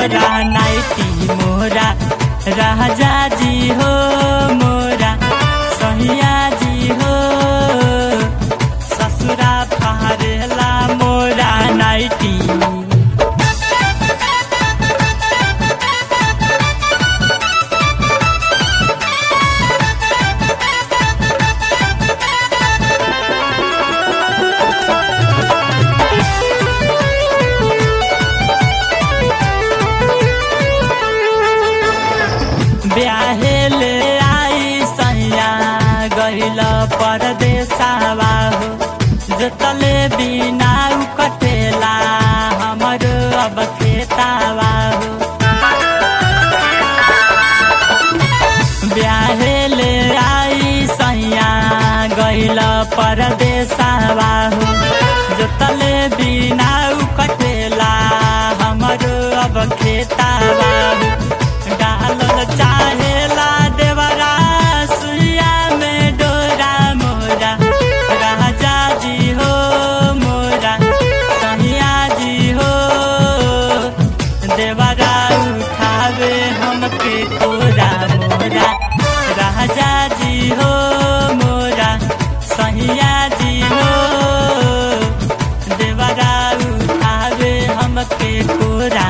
मोरा नाइटी मोरा राजा जी हो मोरा सहिया जी हो ससुरा फारेला मोरा नाइटी। ब्याहे ले आई सैया गइल परदेसावा हो जोतले बिना कटेला हमरो अब खेतावा हो। ब्याहे ले आई सैया गइल परदेसावा हो जोतले बिना कटेला हमरो अब खेतावा हो। डालल चाहेला देवरा सुइया में डोरा मोरा राजा जी हो मोरा सहिया जी हो देवरा उठावे हमके कोरा मोरा राजा जी हो मोरा सहिया जी हो देवरा उठावे हमके कोरा।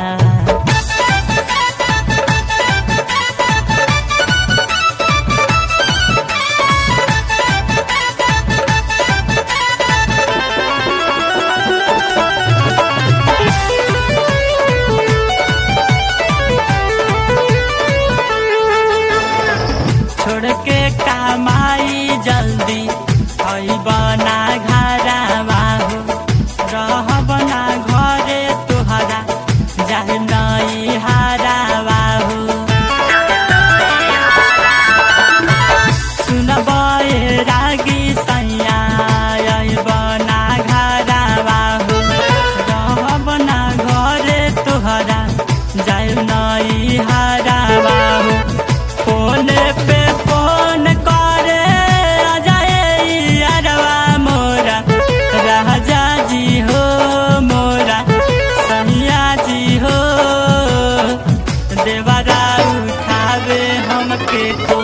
छोड़ के कमाई जल्दी बना घरवा हो रह बना घरे तुहरा जाए नई हारावा हो। सुनबे रागी सैया बना घरवा हो रह बना घरे तुहरा जाए नई हारावा हो। फोन पे फोन करे अजय अरवा मोरा राजा जी हो मोरा सहिया जी हो देवरा उठावे हमके।